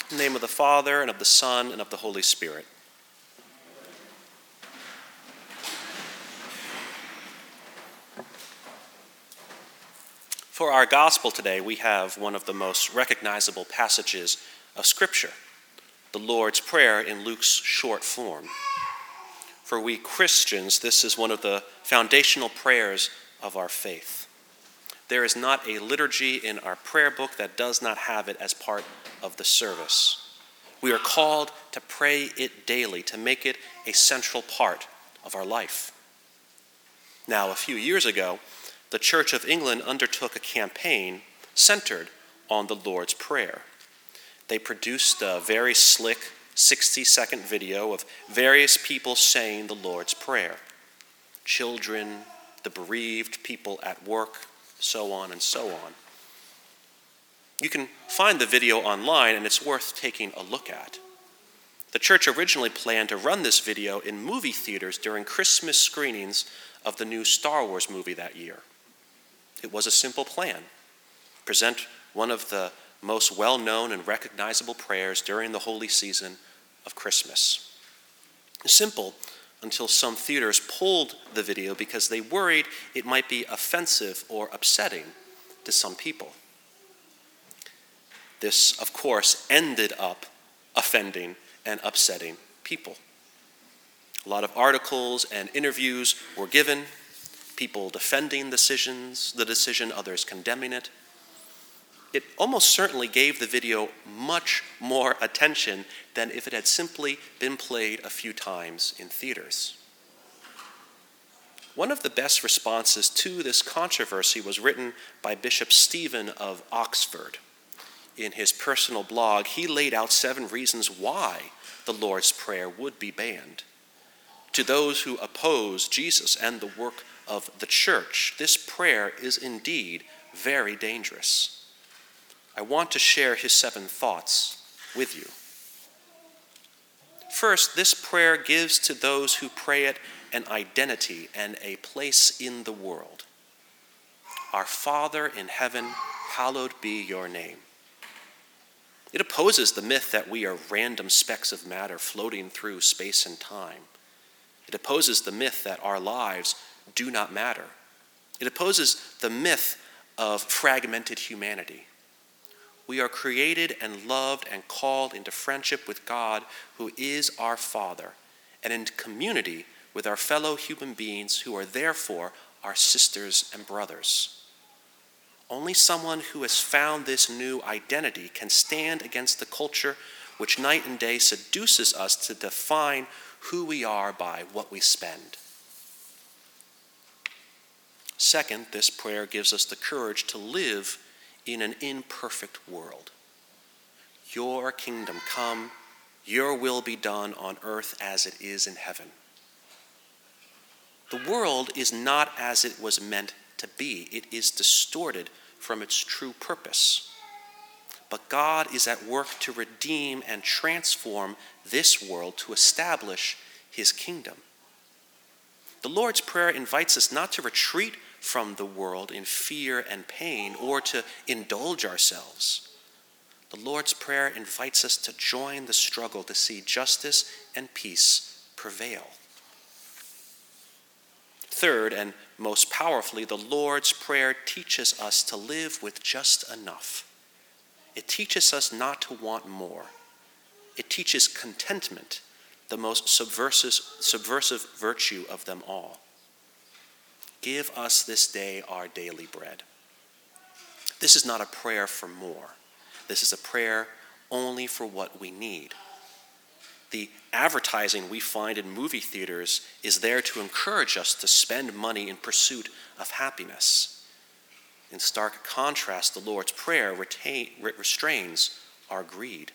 In the name of the Father, and of the Son, and of the Holy Spirit. For our gospel today, we have one of the most recognizable passages of Scripture, the Lord's Prayer in Luke's short form. For we Christians, this is one of the foundational prayers of our faith. There is not a liturgy in our prayer book that does not have it as part of the service. We are called to pray it daily, to make it a central part of our life. Now, a few years ago, the Church of England undertook a campaign centered on the Lord's Prayer. They produced a very slick 60-second video of various people saying the Lord's Prayer. Children, the bereaved, people at work, so on and so on. You can find the video online, and it's worth taking a look at. The church originally planned to run this video in movie theaters during Christmas screenings of the new Star Wars movie that year. It was a simple plan. Present one of the most well-known and recognizable prayers during the holy season of Christmas. Simple until some theaters pulled the video because they worried it might be offensive or upsetting to some people. This, of course, ended up offending and upsetting people. A lot of articles and interviews were given, people defending the decision, others condemning it. It almost certainly gave the video much more attention than if it had simply been played a few times in theaters. One of the best responses to this controversy was written by Bishop Stephen of Oxford. In his personal blog, he laid out 7 reasons why the Lord's Prayer would be banned. To those who oppose Jesus and the work of the church, this prayer is indeed very dangerous. I want to share his 7 thoughts with you. First, this prayer gives to those who pray it an identity and a place in the world. Our Father in heaven, hallowed be your name. It opposes the myth that we are random specks of matter floating through space and time. It opposes the myth that our lives do not matter. It opposes the myth of fragmented humanity. We are created and loved and called into friendship with God, who is our Father, and in community with our fellow human beings who are therefore our sisters and brothers. Only someone who has found this new identity can stand against the culture which night and day seduces us to define who we are by what we spend. Second, this prayer gives us the courage to live in an imperfect world. Your kingdom come, your will be done on earth as it is in heaven. The world is not as it was meant to be. It is distorted from its true purpose. But God is at work to redeem and transform this world to establish his kingdom. The Lord's Prayer invites us not to retreat from the world in fear and pain or to indulge ourselves. The Lord's Prayer invites us to join the struggle to see justice and peace prevail. Third, and most powerfully, the Lord's Prayer teaches us to live with just enough. It teaches us not to want more. It teaches contentment, the most subversive virtue of them all. Give us this day our daily bread. This is not a prayer for more. This is a prayer only for what we need. The advertising we find in movie theaters is there to encourage us to spend money in pursuit of happiness. In stark contrast, the Lord's Prayer restrains our greed.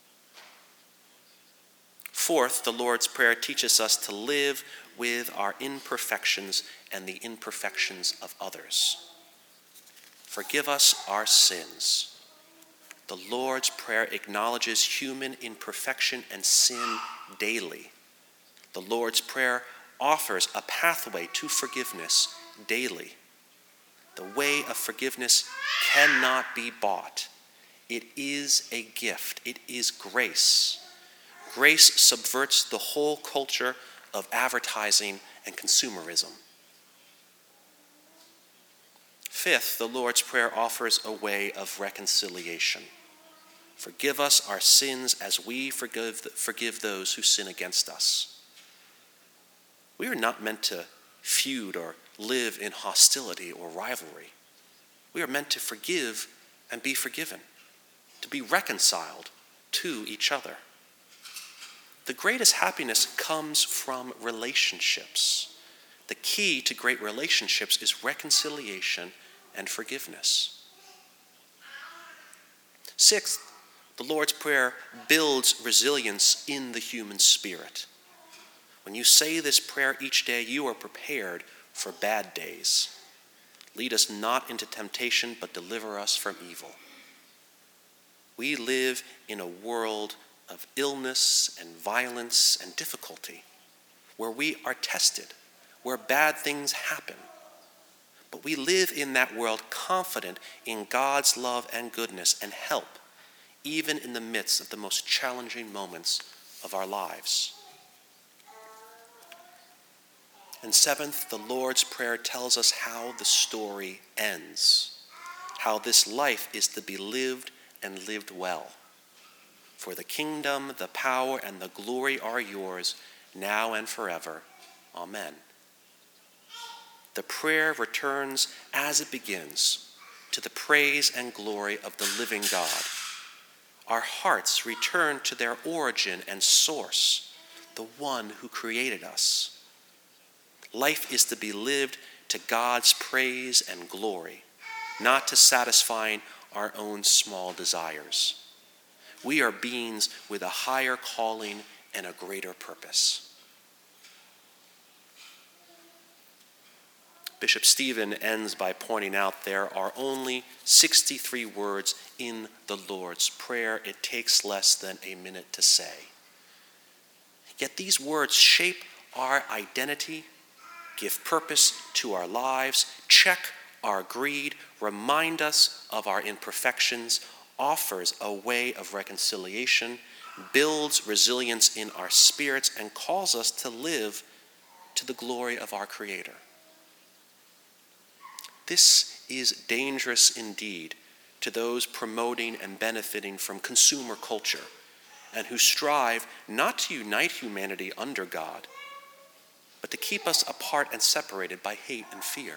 Fourth, the Lord's Prayer teaches us to live with our imperfections and the imperfections of others. Forgive us our sins. The Lord's Prayer acknowledges human imperfection and sin daily. The Lord's Prayer offers a pathway to forgiveness daily. The way of forgiveness cannot be bought. It is a gift. It is grace. Grace subverts the whole culture of advertising and consumerism. Fifth, the Lord's Prayer offers a way of reconciliation. Forgive us our sins as we forgive those who sin against us. We are not meant to feud or live in hostility or rivalry. We are meant to forgive and be forgiven, to be reconciled to each other. The greatest happiness comes from relationships. The key to great relationships is reconciliation and forgiveness. Sixth, the Lord's Prayer builds resilience in the human spirit. When you say this prayer each day, you are prepared for bad days. Lead us not into temptation, but deliver us from evil. We live in a world of illness and violence and difficulty, where we are tested, where bad things happen. But we live in that world confident in God's love and goodness and help, even in the midst of the most challenging moments of our lives. And seventh, the Lord's Prayer tells us how the story ends, how this life is to be lived and lived well. For the kingdom, the power, and the glory are yours, now and forever. Amen. The prayer returns as it begins to the praise and glory of the living God. Our hearts return to their origin and source, the one who created us. Life is to be lived to God's praise and glory, not to satisfying our own small desires. We are beings with a higher calling and a greater purpose. Bishop Stephen ends by pointing out there are only 63 words in the Lord's Prayer. It takes less than a minute to say. Yet these words shape our identity, give purpose to our lives, check our greed, remind us of our imperfections, offers a way of reconciliation, builds resilience in our spirits, and calls us to live to the glory of our Creator. This is dangerous indeed to those promoting and benefiting from consumer culture and who strive not to unite humanity under God, but to keep us apart and separated by hate and fear.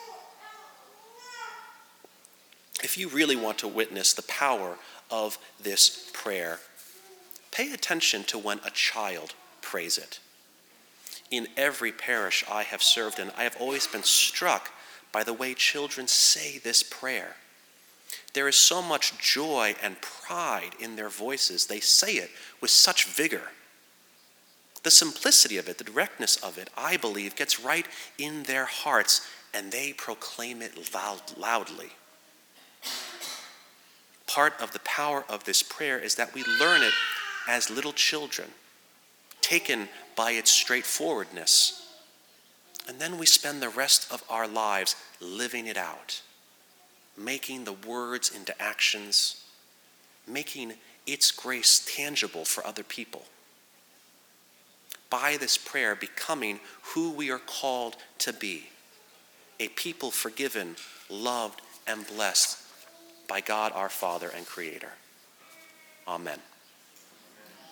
If you really want to witness the power of this prayer, pay attention to when a child prays it. In every parish I have served in, I have always been struck by the way children say this prayer. There is so much joy and pride in their voices. They say it with such vigor. The simplicity of it, the directness of it, I believe, gets right in their hearts, and they proclaim it loudly. Part of the power of this prayer is that we learn it as little children, taken by its straightforwardness. And then we spend the rest of our lives living it out, making the words into actions, making its grace tangible for other people. By this prayer, becoming who we are called to be, a people forgiven, loved, and blessed by God our Father and Creator. Amen.